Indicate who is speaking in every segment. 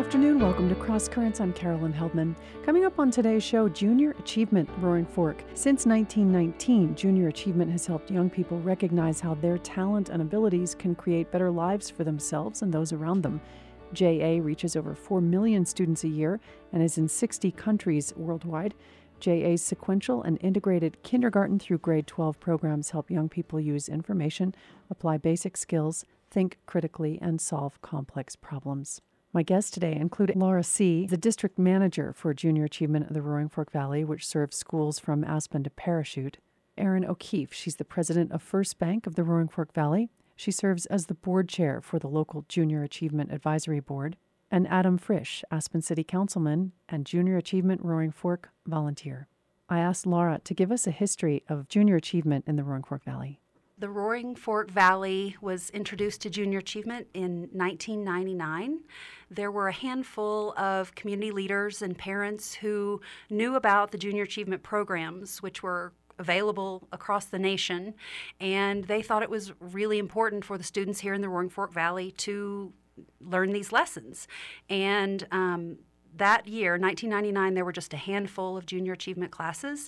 Speaker 1: afternoon. Welcome to Cross Currents. I'm Carolyn Heldman. Coming up on today's show, Junior Achievement Roaring Fork. Since 1919, Junior Achievement has helped young people recognize how their talent and abilities can create better lives for themselves and those around them. JA reaches over 4 million students a year and is in 60 countries worldwide. JA's sequential and integrated kindergarten through grade 12 programs help young people use information, apply basic skills, think critically, and solve complex problems. My guests today include Laura C., the district manager for Junior Achievement of the Roaring Fork Valley, which serves schools from Aspen to Parachute. Erin O'Keefe, she's the president of First Bank of the Roaring Fork Valley. She serves as the board chair for the local Junior Achievement Advisory Board. And Adam Frisch, Aspen City Councilman and Junior Achievement Roaring Fork volunteer. I asked Laura to give us a history of Junior Achievement in the Roaring Fork Valley.
Speaker 2: The Roaring Fork Valley was introduced to Junior Achievement in 1999. There were a handful of community leaders and parents who knew about the Junior Achievement programs, which were available across the nation, and they thought it was really important for the students here in the Roaring Fork Valley to learn these lessons. And that year, 1999, there were just a handful of Junior Achievement classes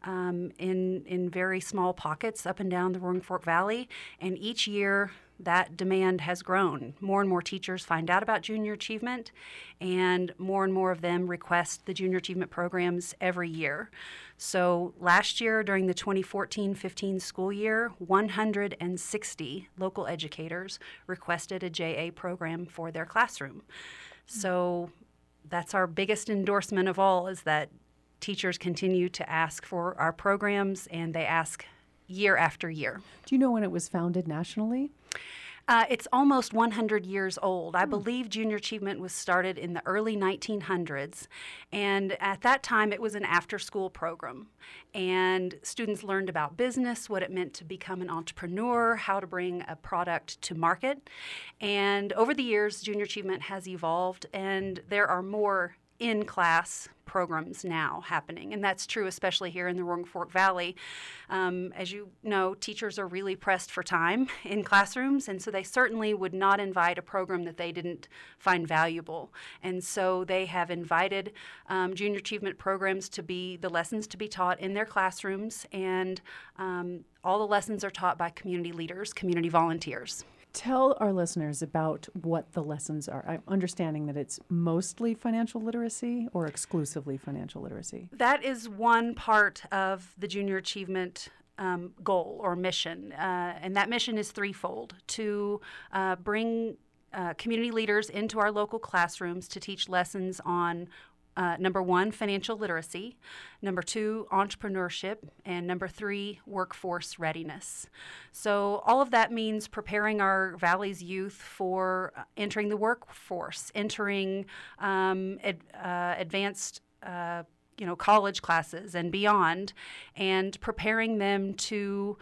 Speaker 2: in very small pockets up and down the Roaring Fork Valley. And each year, that demand has grown. More and more teachers find out about Junior Achievement, and more of them request the Junior Achievement programs every year. So last year, during the 2014-15 school year, 160 local educators requested a JA program for their classroom. So that's our biggest endorsement of all, is that teachers continue to ask for our programs, and they ask year after year.
Speaker 1: Do you know when it was founded nationally?
Speaker 2: It's almost 100 years old. I believe Junior Achievement was started in the early 1900s, and at that time it was an after-school program. And students learned about business, what it meant to become an entrepreneur, how to bring a product to market. And over the years, Junior Achievement has evolved, and there are more in-class programs now happening, and that's true especially here in the Roaring Fork Valley. As you know, teachers are really pressed for time in classrooms, and so they certainly would not invite a program that they didn't find valuable. And so they have invited Junior Achievement programs to be the lessons to be taught in their classrooms, and all the lessons are taught by community leaders, community volunteers.
Speaker 1: Tell our listeners about what the lessons are. I'm understanding that it's mostly financial literacy or exclusively financial literacy.
Speaker 2: That is one part of the Junior Achievement goal or mission, and that mission is threefold: to bring community leaders into our local classrooms to teach lessons on number one, financial literacy, number two, entrepreneurship, and number three, workforce readiness. So all of that means preparing our Valley's youth for entering the workforce, entering advanced college classes and beyond, and preparing them to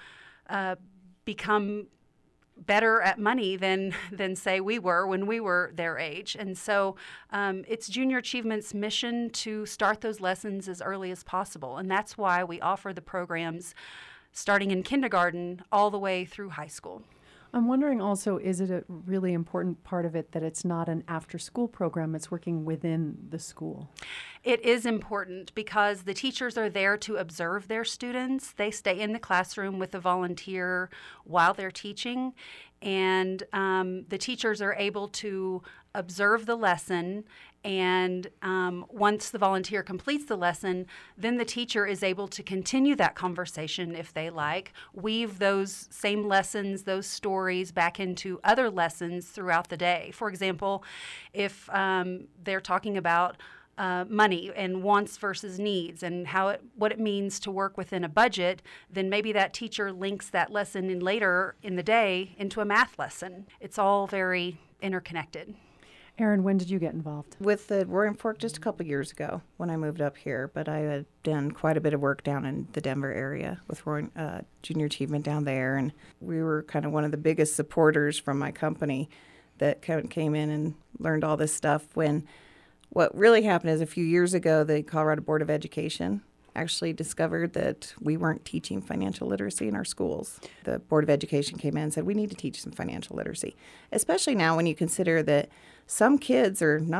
Speaker 2: become better at money than say we were when we were their age. And so it's Junior Achievement's mission to start those lessons as early as possible. And that's why we offer the programs starting in kindergarten all the way through high school.
Speaker 1: I'm wondering also, is it a really important part of it that it's not an after-school program, it's working within the school?
Speaker 2: It is important because the teachers are there to observe their students. They stay in the classroom with a volunteer while they're teaching, and the teachers are able to observe the lesson, and once the volunteer completes the lesson, then the teacher is able to continue that conversation if they like, weave those same lessons, those stories back into other lessons throughout the day. For example, if they're talking about money and wants versus needs and what it means to work within a budget, then maybe that teacher links that lesson in later in the day into a math lesson. It's all very interconnected.
Speaker 1: Erin, when did you get involved?
Speaker 3: With the Roaring Fork just a couple years ago when I moved up here, but I had done quite a bit of work down in the Denver area with Junior Achievement down there, and we were kind of one of the biggest supporters from my company that came in and learned all this stuff. When what really happened is a few years ago, the Colorado Board of Education actually discovered that we weren't teaching financial literacy in our schools. The Board of Education came in and said, we need to teach some financial literacy, especially now when you consider that some kids are not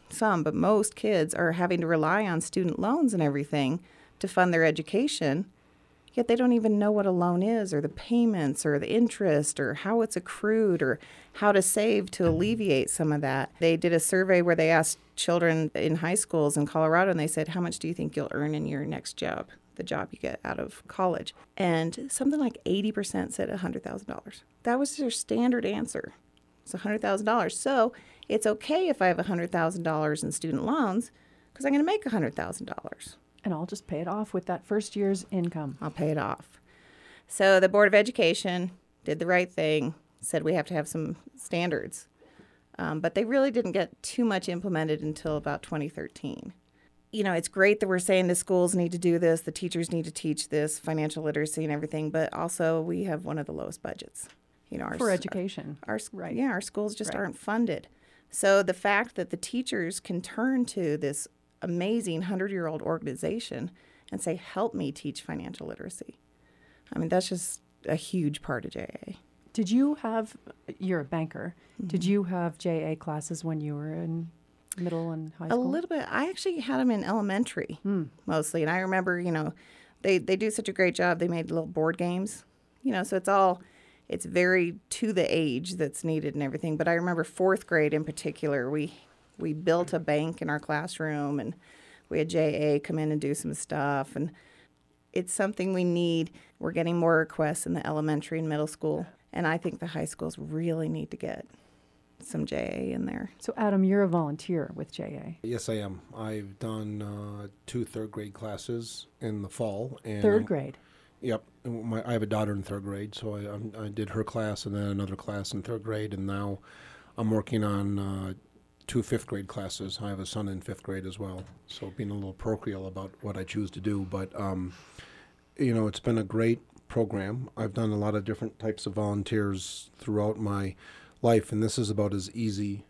Speaker 3: some, but most kids are having to rely on student loans and everything to fund their education, yet they don't even know what a loan is or the payments or the interest or how it's accrued or how to save to alleviate some of that. They did a survey where they asked children in high schools in Colorado, and they said, how much do you think you'll earn in your next job, the job you get out of college? And something like 80% said $100,000. That was their standard answer. It's $100,000. So it's okay if I have $100,000 in student loans because I'm going to make $100,000.
Speaker 1: And I'll just pay it off with that first year's income.
Speaker 3: I'll pay it off. So the Board of Education did the right thing, said we have to have some standards. But they really didn't get too much implemented until about 2013. You know, it's great that we're saying the schools need to do this, the teachers need to teach this, financial literacy and everything, but also we have one of the lowest budgets. You know,
Speaker 1: for education.
Speaker 3: Right. Yeah, our schools just aren't funded. So the fact that the teachers can turn to this amazing 100-year-old organization and say, help me teach financial literacy. I mean, that's just a huge part of JA.
Speaker 1: Did you have, you're a banker, did you have JA classes when you were in middle and high school?
Speaker 3: A little bit. I actually had them in elementary mostly. And I remember, you know, they do such a great job. They made little board games, you know, so it's very to the age that's needed and everything. But I remember fourth grade in particular, we built a bank in our classroom, and we had JA come in and do some stuff. And it's something we need. We're getting more requests in the elementary and middle school. And I think the high schools really need to get some JA in there.
Speaker 1: So, Adam, you're a volunteer with JA.
Speaker 4: Yes, I am. I've done 2 third-grade classes in the fall. And
Speaker 1: third grade?
Speaker 4: Yep. I have a daughter in third grade, so I did her class and then another class in third grade, and now I'm working on 2 fifth-grade classes. I have a son in 5th grade as well, so being a little parochial about what I choose to do. But, you know, it's been a great program. I've done a lot of different types of volunteers throughout my life, and this is about as easy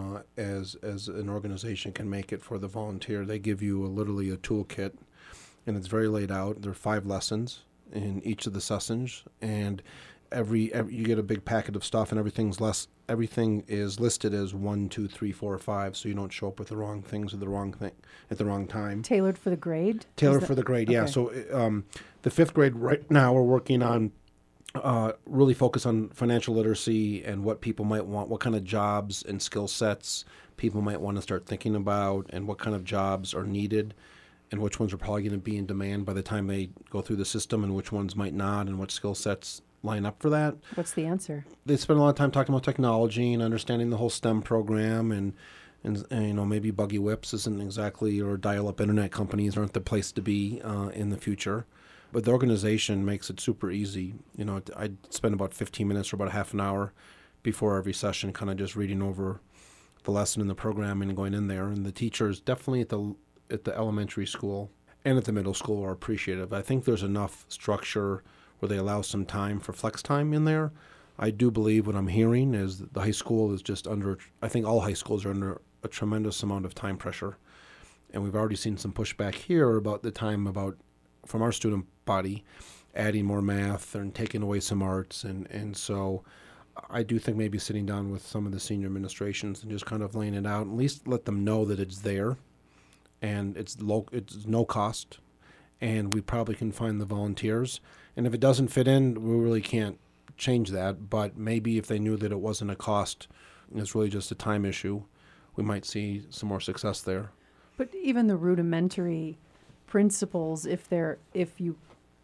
Speaker 4: as an organization can make it for the volunteer. They give you literally a toolkit, and it's very laid out. There are 5 lessons in each of the sessions, and every you get a big packet of stuff, and everything is listed as 1, 2, 3, 4, 5, so you don't show up with the wrong things or the wrong thing at the wrong time.
Speaker 1: Tailored for the grade?
Speaker 4: Tailored for the grade, yeah. Okay. So the 5th grade right now we're working on really focus on financial literacy and what people might want, what kind of jobs and skill sets people might want to start thinking about, and what kind of jobs are needed, and which ones are probably going to be in demand by the time they go through the system, and which ones might not, and what skill sets line up for that.
Speaker 1: What's the answer?
Speaker 4: They spend a lot of time talking about technology and understanding the whole STEM program, and you know, maybe buggy whips isn't exactly, or dial-up internet companies aren't the place to be in the future. But the organization makes it super easy. You know, I spend about 15 minutes or about a half an hour before every session kind of just reading over the lesson in the program and going in there. And the teachers definitely at the elementary school and at the middle school are appreciative. I think there's enough structure where they allow some time for flex time in there. I do believe what I'm hearing is that the high school is just I think all high schools are under a tremendous amount of time pressure. And we've already seen some pushback here about the time from our student body adding more math and taking away some arts. And so I do think maybe sitting down with some of the senior administrations and just kind of laying it out, at least let them know that it's there and it's no cost, and we probably can find the volunteers. And if it doesn't fit in, we really can't change that. But maybe if they knew that it wasn't a cost, it's really just a time issue, we might see some more success there.
Speaker 1: But even the rudimentary principles, if you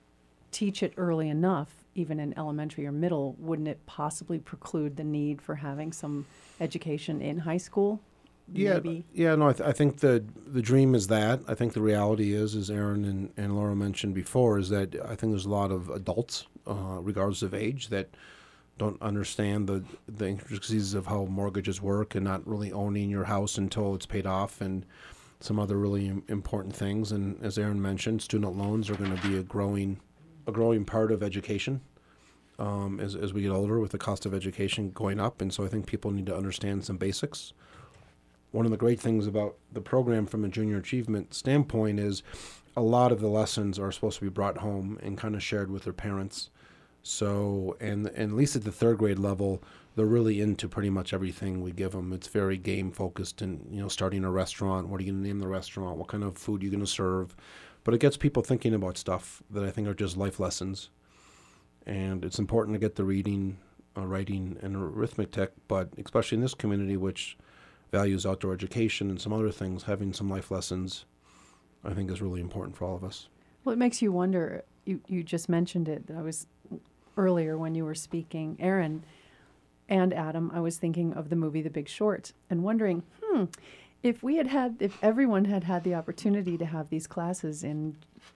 Speaker 1: teach it early enough, even in elementary or middle, wouldn't it possibly preclude the need for having some education in high school?
Speaker 4: Yeah,
Speaker 1: maybe?
Speaker 4: Yeah. No, I think the dream is that. I think the reality is, as Erin and Laura mentioned before, is that I think there's a lot of adults, regardless of age, that don't understand the intricacies of how mortgages work and not really owning your house until it's paid off, and some other really important things. And as Erin mentioned, student loans are going to be a growing part of education as we get older, with the cost of education going up. And so I think people need to understand some basics. One of the great things about the program from a junior achievement standpoint is a lot of the lessons are supposed to be brought home and kind of shared with their parents. So, and at least at the 3rd grade level, they're really into pretty much everything we give them. It's very game focused, and starting a restaurant. What are you going to name the restaurant? What kind of food are you going to serve? But it gets people thinking about stuff that I think are just life lessons. And it's important to get the reading, writing, and arithmetic, but especially in this community, which values outdoor education and some other things, having some life lessons, I think is really important for all of us.
Speaker 1: Well, it makes you wonder. You just mentioned it. I was earlier when you were speaking, Aaron and Adam, I was thinking of the movie The Big Short and wondering, if everyone had the opportunity to have these classes in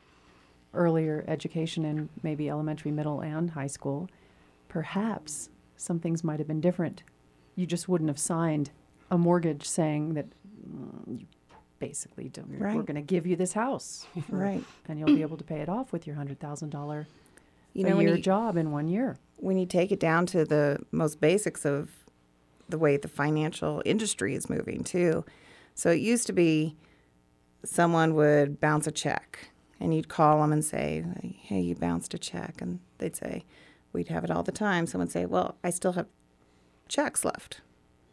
Speaker 1: earlier education in maybe elementary, middle, and high school, perhaps some things might have been different. You just wouldn't have signed a mortgage saying that you basically don't.
Speaker 3: Right.
Speaker 1: We're going to give you this house,
Speaker 3: Right?
Speaker 1: and you'll be able to pay it off with your $100,000
Speaker 3: You know,
Speaker 1: a year job in 1 year.
Speaker 3: when you take it down to the most basics of the way the financial industry is moving too. So it used to be someone would bounce a check and you'd call them and say, hey, you bounced a check. And they'd say, we'd have it all the time. Someone would say, well, I still have checks left.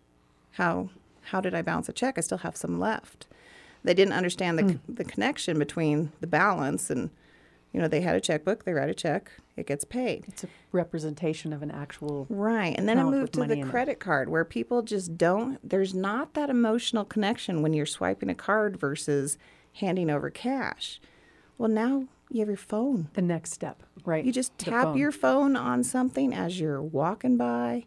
Speaker 3: How did I bounce a check? I still have some left. They didn't understand the connection between the balance and, they had a checkbook, they write a check, it gets paid.
Speaker 1: It's a representation of an actual
Speaker 3: Right. And then it
Speaker 1: account
Speaker 3: moved
Speaker 1: with
Speaker 3: to
Speaker 1: money
Speaker 3: the
Speaker 1: in it.
Speaker 3: credit card where people just there's not that emotional connection when you're swiping a card versus handing over cash. Well, now you have your phone.
Speaker 1: the next step, right?
Speaker 3: You just
Speaker 1: The
Speaker 3: tap
Speaker 1: phone.
Speaker 3: your phone on something as you're walking by.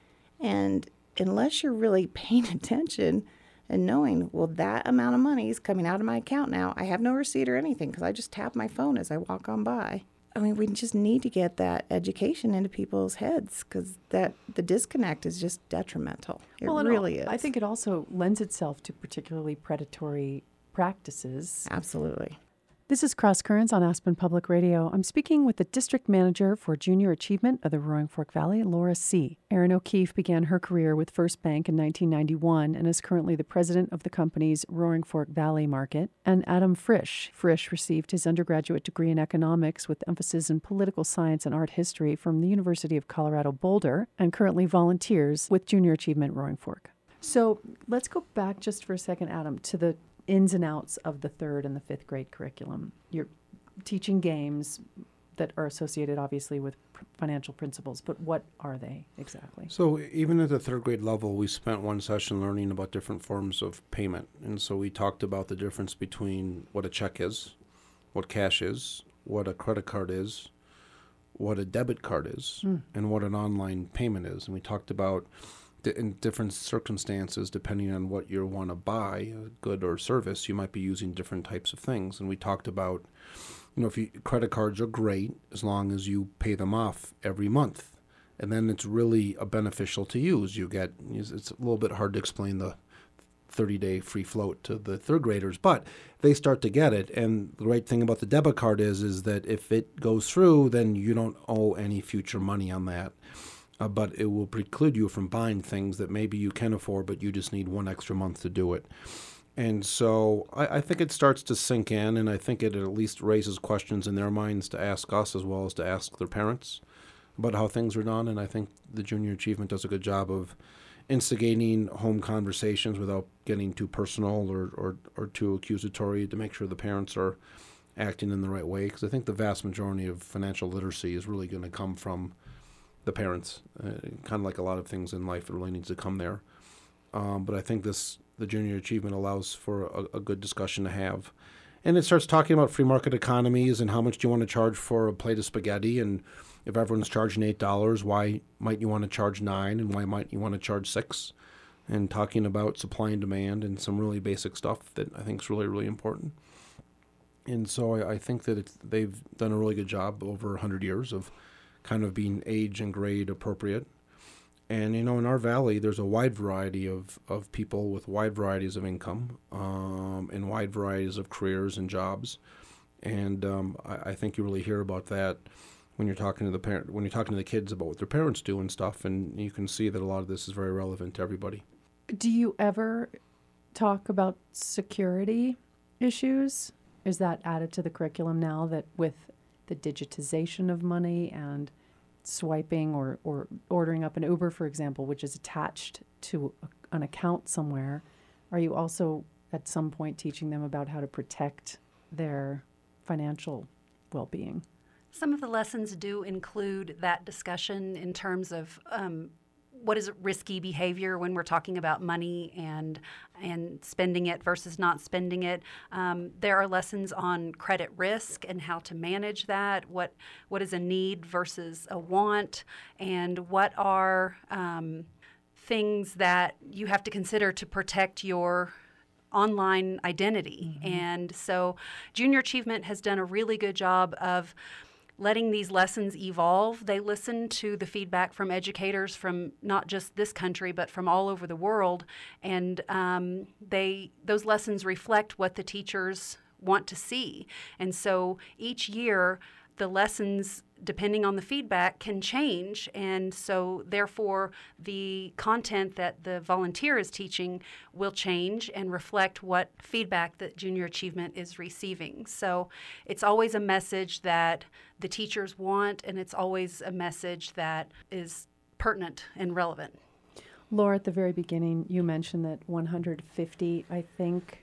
Speaker 3: And unless you're really paying attention and knowing, well, that amount of money is coming out of my account now. I have no receipt or anything because I just tap my phone as I walk on by. I mean, we just need to get that education into people's heads because the disconnect is just detrimental. It
Speaker 1: and
Speaker 3: really is.
Speaker 1: I think it also lends itself to particularly predatory practices.
Speaker 3: Absolutely.
Speaker 1: This is Cross Currents on Aspen Public Radio. I'm speaking with the District Manager for Junior Achievement of the Roaring Fork Valley, Laura C. Erin O'Keefe began her career with First Bank in 1991 and is currently the president of the company's Roaring Fork Valley Market. And Adam Frisch. Frisch received his undergraduate degree in economics with emphasis in political science and art history from the University of Colorado Boulder and currently volunteers with Junior Achievement Roaring Fork. So let's go back just for a second, Adam, to the ins and outs of the 3rd and the 5th grade curriculum. You're teaching games that are associated, obviously, with financial principles, but what are they exactly?
Speaker 4: So even at the 3rd grade level, we spent one session learning about different forms of payment. And so we talked about the difference between what a check is, what cash is, what a credit card is, what a debit card is, and what an online payment is. And we talked about in different circumstances, depending on what you want to buy, a good or service, you might be using different types of things. And we talked about, credit cards are great as long as you pay them off every month. And then it's really beneficial to use. It's a little bit hard to explain the 30-day free float to the 3rd graders, but they start to get it. And the right thing about the debit card is that if it goes through, then you don't owe any future money on that. But it will preclude you from buying things that maybe you can afford, but you just need one extra month to do it. And so I think it starts to sink in, and I think it at least raises questions in their minds to ask us as well as to ask their parents about how things are done. And I think the Junior Achievement does a good job of instigating home conversations without getting too personal or too accusatory to make sure the parents are acting in the right way. Because I think the vast majority of financial literacy is really going to come from the parents, kind of like a lot of things in life, it really needs to come there. But I think the Junior Achievement allows for a good discussion to have. And it starts talking about free market economies and how much do you want to charge for a plate of spaghetti. And if everyone's charging $8, why might you want to charge $9 and why might you want to charge $6? And talking about supply and demand and some really basic stuff that I think is really, really important. And so I think that they've done a really good job over 100 years of kind of being age and grade appropriate. And, in our valley, there's a wide variety of people with wide varieties of income and wide varieties of careers and jobs. And I think you really hear about that when you're talking to the kids about what their parents do and stuff. And you can see that a lot of this is very relevant to everybody.
Speaker 1: Do you ever talk about security issues? Is that added to the curriculum now that with the digitization of money and swiping or ordering up an Uber, for example, which is attached to an account somewhere, are you also at some point teaching them about how to protect their financial well-being?
Speaker 2: Some of the lessons do include that discussion in terms of what is risky behavior when we're talking about money and spending it versus not spending it. There are lessons on credit risk and how to manage that. What is a need versus a want, and what are things that you have to consider to protect your online identity. Mm-hmm. And so Junior Achievement has done a really good job of letting these lessons evolve. They listen to the feedback from educators from not just this country, but from all over the world. And those lessons reflect what the teachers want to see. And so each year, the lessons, depending on the feedback, can change. And so therefore, the content that the volunteer is teaching will change and reflect what feedback that Junior Achievement is receiving. So it's always a message that the teachers want, and it's always a message that is pertinent and relevant.
Speaker 1: Laura, at the very beginning, you mentioned that 150, I think...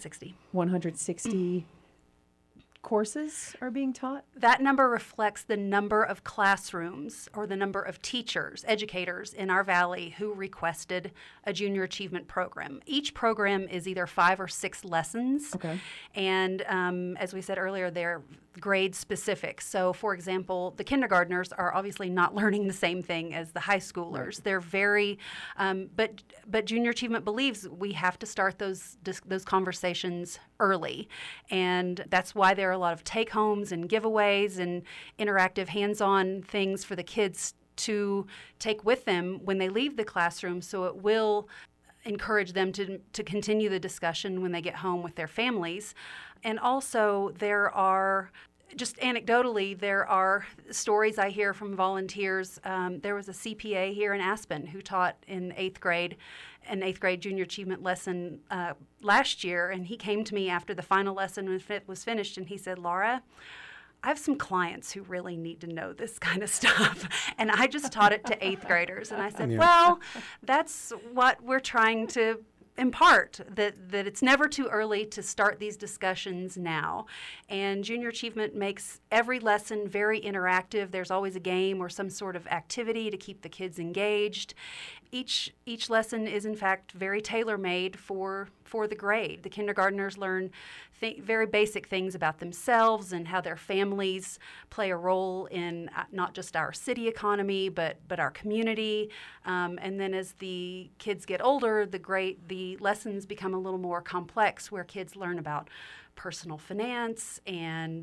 Speaker 1: 160 courses are being taught?
Speaker 2: That number reflects the number of classrooms or the number of teachers, educators in our valley who requested a Junior Achievement program. Each program is either 5 or 6 lessons. Okay. And as we said earlier, they're grade specific. So, for example, the kindergartners are obviously not learning the same thing as the high schoolers. Right. They're very, but Junior Achievement believes we have to start those conversations early. And that's why there are a lot of take-homes and giveaways and interactive hands-on things for the kids to take with them when they leave the classroom. So it will encourage them to continue the discussion when they get home with their families. And also there are, just anecdotally, there are stories I hear from volunteers. There was a CPA here in Aspen who taught in 8th grade, an 8th grade Junior Achievement lesson last year, and he came to me after the final lesson was finished, and he said, "Laura, I have some clients who really need to know this kind of stuff, and I just taught it to 8th graders." And I said, well, that's what we're trying to impart, that it's never too early to start these discussions now. And Junior Achievement makes every lesson very interactive. There's always a game or some sort of activity to keep the kids engaged. Each lesson is, in fact, very tailor-made for the grade. The kindergartners learn very basic things about themselves and how their families play a role in not just our city economy, but our community. And then as the kids get older, the lessons become a little more complex, where kids learn about personal finance and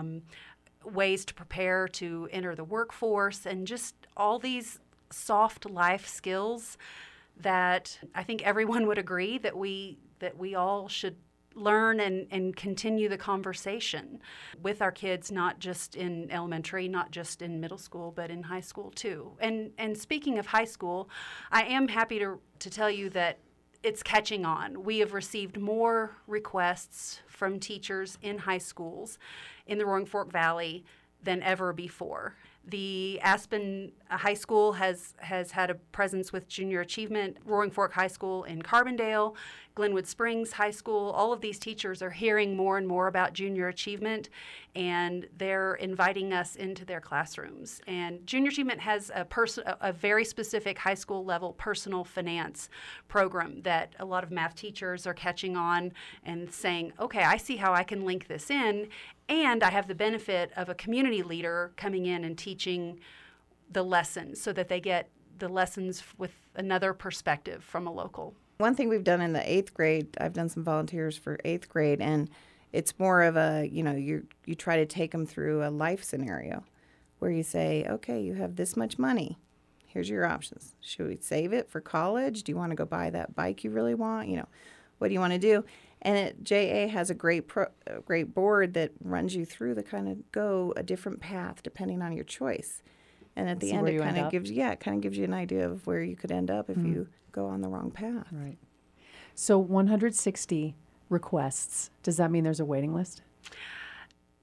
Speaker 2: ways to prepare to enter the workforce, and just all these soft life skills that I think everyone would agree that we all should learn and continue the conversation with our kids, not just in elementary, not just in middle school, but in high school too. And speaking of high school, I am happy to tell you that it's catching on. We have received more requests from teachers in high schools in the Roaring Fork Valley than ever before. The Aspen High School has had a presence with Junior Achievement, Roaring Fork High School in Carbondale, Glenwood Springs High School. All of these teachers are hearing more and more about Junior Achievement, and they're inviting us into their classrooms. And Junior Achievement has a very specific high school level personal finance program that a lot of math teachers are catching on and saying, okay, I see how I can link this in. And I have the benefit of a community leader coming in and teaching the lessons so that they get the lessons with another perspective from a local.
Speaker 3: One thing we've done in the 8th grade, I've done some volunteers for 8th grade, and it's more of a, you try to take them through a life scenario where you say, okay, you have this much money. Here's your options. Should we save it for college? Do you want to go buy that bike you really want? What do you want to do? And JA has a great board that runs you through the kind of go a different path depending on your choice. And at the end, it kind of gives you an idea of where you could end up if you go on the wrong path.
Speaker 1: Right. So 160 requests. Does that mean there's a waiting list?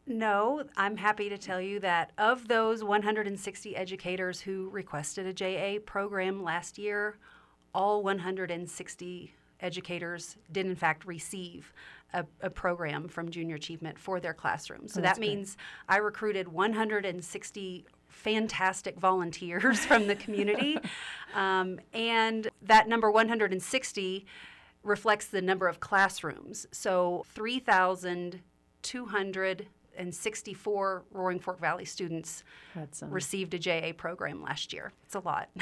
Speaker 2: No, I'm happy to tell you that of those 160 educators who requested a JA program last year, all 160 educators did in fact receive a program from Junior Achievement for their classrooms. So that means I recruited 160 fantastic volunteers from the community, and that number 160 reflects the number of classrooms. So 3,264 Roaring Fork Valley students received a JA program last year. It's a lot.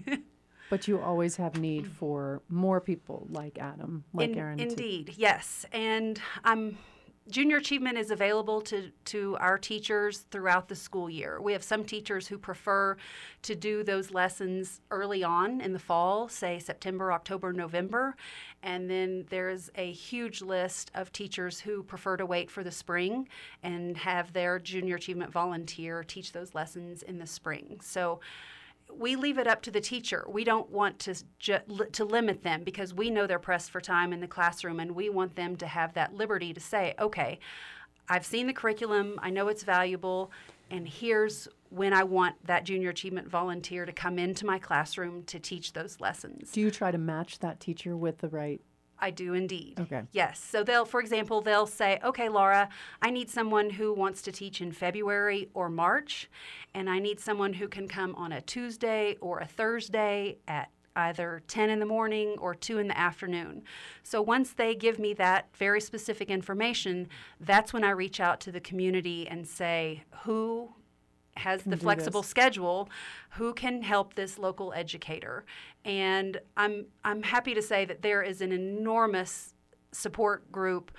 Speaker 1: But you always have need for more people like Adam, like Aaron.
Speaker 2: Indeed, yes. And Junior Achievement is available to our teachers throughout the school year. We have some teachers who prefer to do those lessons early on in the fall, say September, October, November. And then there's a huge list of teachers who prefer to wait for the spring and have their Junior Achievement volunteer teach those lessons in the spring. So we leave it up to the teacher. We don't want to limit them because we know they're pressed for time in the classroom, and we want them to have that liberty to say, okay, I've seen the curriculum, I know it's valuable, and here's when I want that Junior Achievement volunteer to come into my classroom to teach those lessons.
Speaker 1: Do you try to match that teacher with the right?
Speaker 2: I do indeed.
Speaker 1: Okay.
Speaker 2: Yes. So for example, they'll say, okay, Laura, I need someone who wants to teach in February or March, and I need someone who can come on a Tuesday or a Thursday at either 10 in the morning or 2 in the afternoon. So once they give me that very specific information, that's when I reach out to the community and say, who has the flexible schedule, who can help this local educator. And I'm happy to say that there is an enormous support group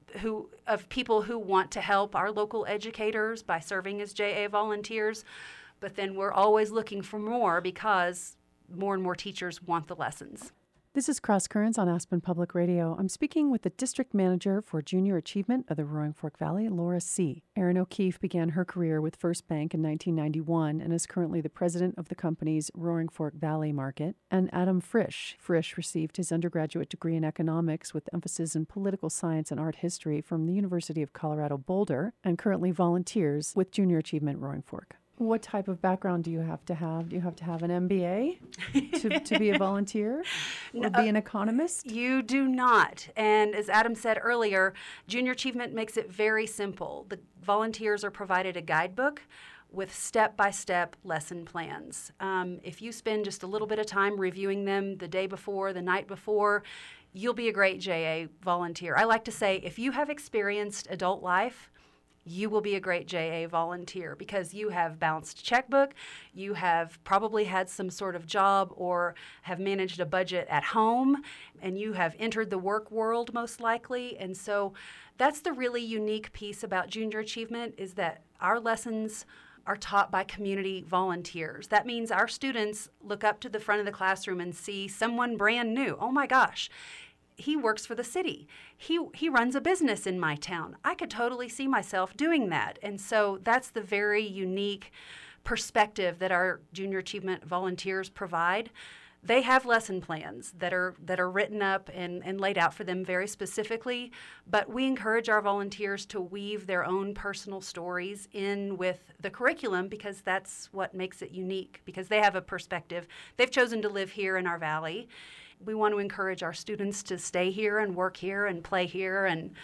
Speaker 2: of people who want to help our local educators by serving as JA volunteers, but then we're always looking for more because more and more teachers want the lessons.
Speaker 1: This is Cross Currents on Aspen Public Radio. I'm speaking with the District Manager for Junior Achievement of the Roaring Fork Valley, Laura C. Erin O'Keefe began her career with First Bank in 1991 and is currently the president of the company's Roaring Fork Valley Market. And Adam Frisch. Frisch received his undergraduate degree in economics with emphasis in political science and art history from the University of Colorado Boulder and currently volunteers with Junior Achievement Roaring Fork. What type of background do you have to have? Do you have to have an MBA to be a volunteer or be an economist?
Speaker 2: You do not. And as Adam said earlier, Junior Achievement makes it very simple. The volunteers are provided a guidebook with step-by-step lesson plans. If you spend just a little bit of time reviewing them the day before, the night before, you'll be a great JA volunteer. I like to say, if you have experienced adult life, you will be a great JA volunteer because you have balanced checkbook, you have probably had some sort of job or have managed a budget at home, and you have entered the work world most likely. And so that's the really unique piece about Junior Achievement is that our lessons are taught by community volunteers. That means our students look up to the front of the classroom and see someone brand new. Oh my gosh, he works for the city. He runs a business in my town. I could totally see myself doing that. And so that's the very unique perspective that our Junior Achievement volunteers provide. They have lesson plans that are written up and laid out for them very specifically, but we encourage our volunteers to weave their own personal stories in with the curriculum because that's what makes it unique, because they have a perspective. They've chosen to live here in our valley. We want to encourage our students to stay here and work here and play here, and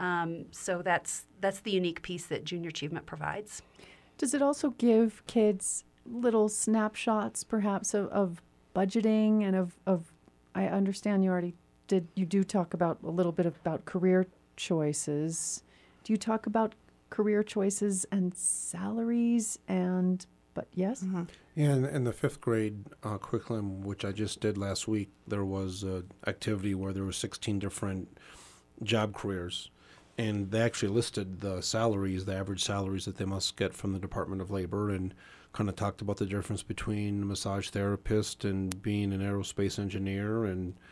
Speaker 2: so that's the unique piece that Junior Achievement provides.
Speaker 1: Does it also give kids little snapshots, perhaps, of budgeting and of I understand you do talk about a little bit about career choices. Do you talk about career choices and salaries but yes?
Speaker 4: Mm-hmm. Yeah, in the fifth grade curriculum, which I just did last week, there was an activity where there were 16 different job careers, and they actually listed the salaries, the average salaries that they must get from the Department of Labor, and kind of talked about the difference between a massage therapist and being an aerospace engineer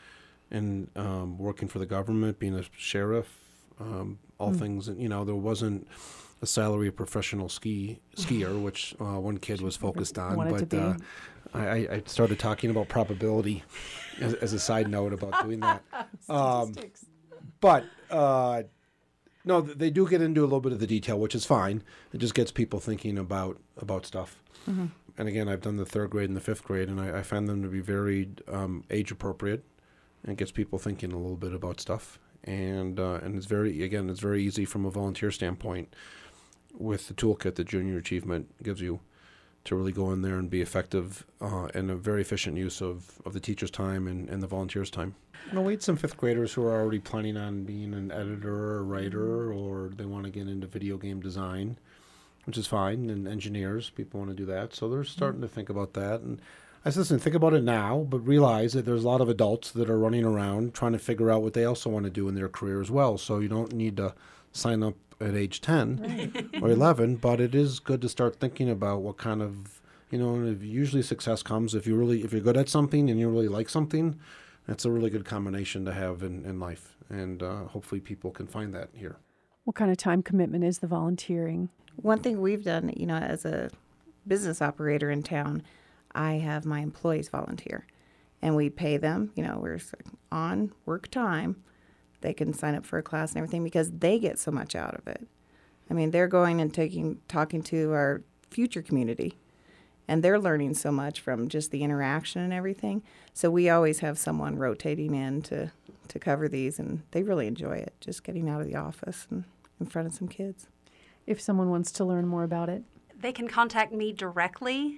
Speaker 4: and working for the government, being a sheriff, all things. And, there wasn't a salary of professional skier, which one kid was focused on. But I started talking about probability as a side note about doing that. But No, they do get into a little bit of the detail, which is fine. It just gets people thinking about stuff. Mm-hmm. And again, I've done the 3rd grade and the 5th grade, and I find them to be very age appropriate, and it gets people thinking a little bit about stuff. And it's very easy from a volunteer standpoint with the toolkit that Junior Achievement gives you to really go in there and be effective and a very efficient use of the teacher's time and the volunteers' time. We had some 5th graders who are already planning on being an editor or a writer, or they want to get into video game design, which is fine, and engineers, people want to do that. So they're starting to think about that. And I said, listen, think about it now, but realize that there's a lot of adults that are running around trying to figure out what they also want to do in their career as well. So you don't need to sign up at age 10 or 11, but it is good to start thinking about what kind of, usually success comes if you're good at something and you really like something. That's a really good combination to have in life, and hopefully people can find that here.
Speaker 1: What kind of time commitment is the volunteering?
Speaker 3: One thing we've done, as a business operator in town, I have my employees volunteer, and we pay them, we're on work time. They can sign up for a class and everything because they get so much out of it. I mean, they're going and talking to our future community, and they're learning so much from just the interaction and everything. So we always have someone rotating in to cover these, and they really enjoy it, just getting out of the office and in front of some kids.
Speaker 1: If someone wants to learn more about it,
Speaker 2: they can contact me directly,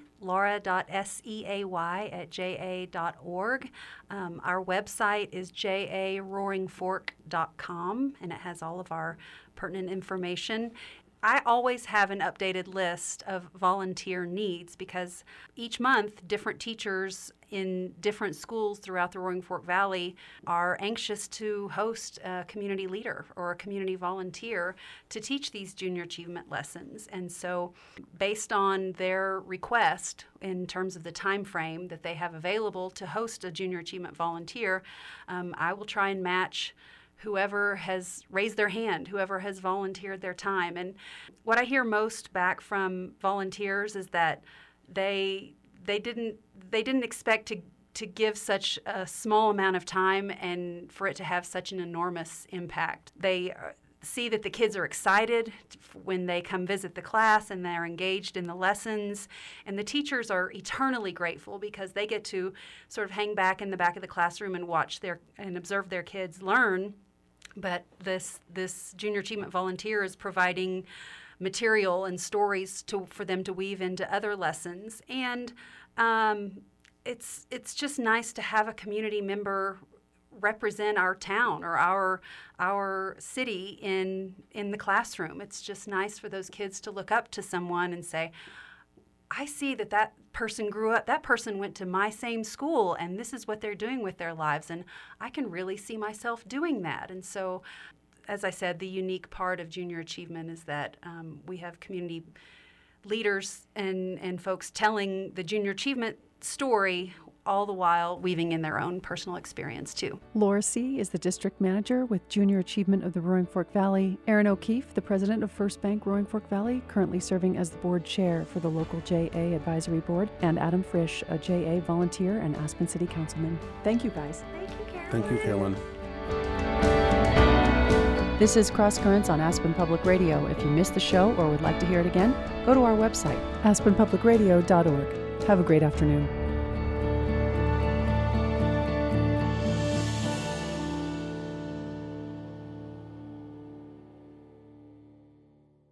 Speaker 2: laura.seay@ja.org. Our website is jaroaringfork.com, and it has all of our pertinent information. I always have an updated list of volunteer needs because each month different teachers in different schools throughout the Roaring Fork Valley are anxious to host a community leader or a community volunteer to teach these junior achievement lessons. And so based on their request in terms of the time frame that they have available to host a junior achievement volunteer, I will try and match whoever has raised their hand, whoever has volunteered their time. And what I hear most back from volunteers is that they didn't expect to give such a small amount of time and for it to have such an enormous impact. They see that the kids are excited when they come visit the class and they're engaged in the lessons, and the teachers are eternally grateful because they get to sort of hang back in the back of the classroom and watch and observe their kids learn. But this junior achievement volunteer is providing material and stories for them to weave into other lessons, and it's just nice to have a community member represent our town or our city in the classroom. It's just nice for those kids to look up to someone and say, I see that person grew up, that person went to my same school, and this is what they're doing with their lives, and I can really see myself doing that. And so, as I said, the unique part of Junior Achievement is that we have community leaders and folks telling the Junior Achievement story, all the while weaving in their own personal experience too.
Speaker 1: Laura C. is the district manager with Junior Achievement of the Roaring Fork Valley. Aaron O'Keefe, the president of First Bank Roaring Fork Valley, currently serving as the board chair for the local JA Advisory Board, and Adam Frisch, a JA volunteer and Aspen City Councilman. Thank you, guys.
Speaker 2: Thank you, Carolyn.
Speaker 4: Thank you, Carolyn.
Speaker 1: This is Cross Currents on Aspen Public Radio. If you missed the show or would like to hear it again, go to our website, aspenpublicradio.org. Have a great afternoon.